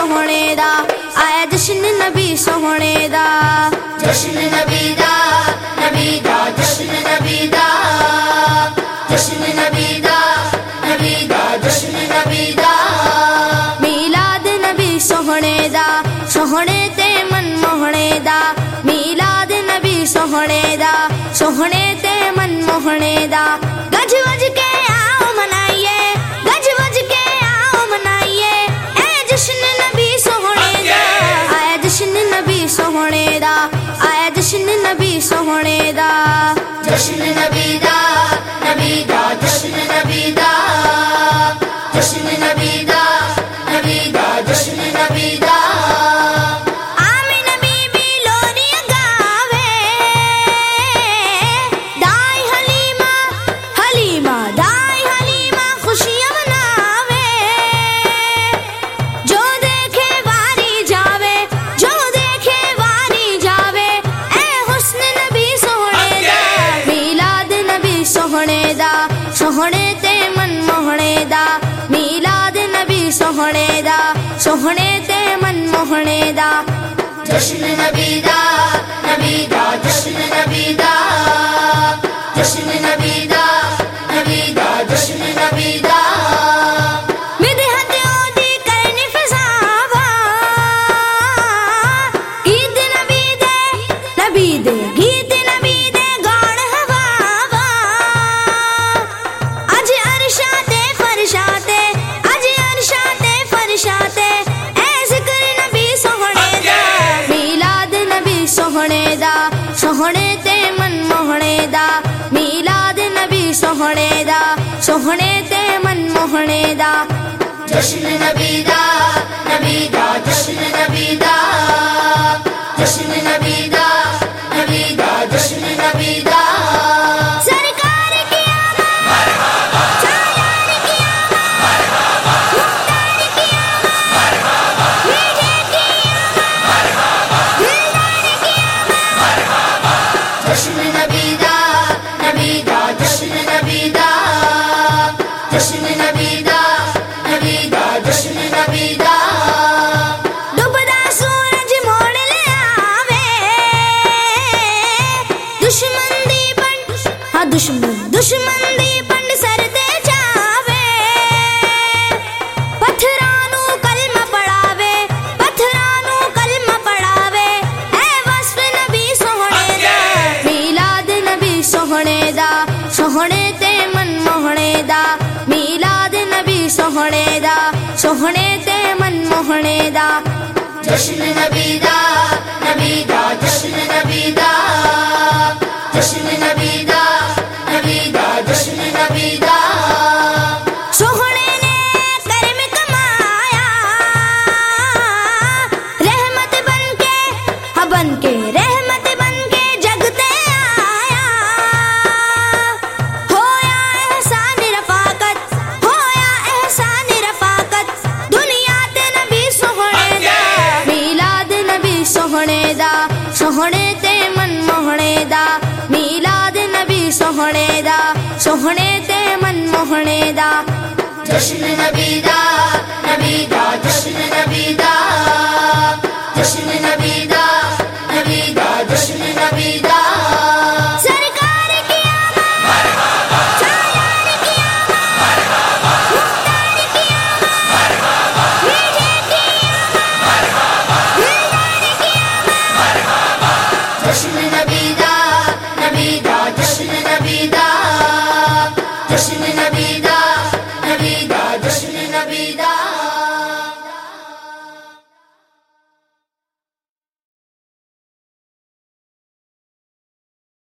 سوہنے دا آیا جشن نبی سوہنے دا جشن نبی دا نبی دا جشن نبی دا جشن نبی دا نبی دا جشن نبی دا میلاد نبی سوہنے دا سوہنے تے من موہنے دا میلاد نبی سوہنے دا سوہنے تے من موہنے دا گج وج کے آؤ منائیے گج وج کے آؤ منائیے اے جشن نبی سوہنے دا آیا جشن نبی سوہنے دا آیا جشن نبی سوہنے دا جشن نبی دا نبی دا جشن نبی دا جشن نبی دا نبی دا جشن نبی دا آمین بی بی لوریاں گاوے دائی حلیمہ حلیمہ دائی حلیمہ خوشیاں مناوے جو دیکھے واری جاوے جو دیکھے واری جاوے اے حسن نبی سوہنے دا میلاد نبی سوہنے دا سوہنے تے من موہنے دا میلاد نبی سوہنے دا سوہنے تے من موہنے دا جشن نبی دا نبی دا جشن نبی دا جشن نبی دا نبی دا جشن نبی دا مدحت اودی کرنی فضاوا گیت نبی دے گیت نبی دے گاڑ ہوا اج عرشاتے فرشاتے اج عرشاتے فرشاتے اے ذکر نبی سوہنے دا میلاد نبی سوہنے دا سوہنے تے من موہنے دا میلاد نبی سوہنے دا سوہنے تے من موہنے دا جشن نبی دا نبی دا جشن نبی دا جشن نبی دا نبی دا جشن نبی دا سرکار کی آمد سالار کی آمد مختار کی آمد میٹھے کی آمد دلدار کی آمد جشن نبی دا نبی دا جشن نبی دا جشن نبی دا نبی دا جشن نبی دا ڈوبدا سورج موڑ لے آوے دشمن دی پنڈ ہاں دشمن دی پنڈ سر تے جاوے پتھرانو کلمہ پڑھاوے پتھرانو کلمہ پڑھاوے اے وصف نبی سوہنے دا میلاد نبی سوہنے دا سوہنے تے من موہنے دا میلاد نبی سوہنے دا سوہنے تے من موہنے دا جشن نبی دا نبی دا جشن نبی دا جشن نبی دا نبی دا جشن نبی دا سوہنے نے کرم کمایا رحمت بن کے رحمت بن کے جگتے آیا ہویا احسان رفاقت ہویا احسان رفاقت دنیا تے نبی سوہنے دا میلاد نبی سوہنے دا سوہنے تے من موہنے دا میلاد نبی سوہنے دا سوہنے تے من موہنے دا جشن نبی دا نبی دا جشن نبی دا جشن نبی دا نبی دا جشن نبی دا سرکار کی آمد سالار کی آمد مختار کی آمد میٹھے کی آمد دلدار کی آمد جشن نبی دا نبی دا جشن نبی دا جشن نبی دا نبی دا جشن نبی دا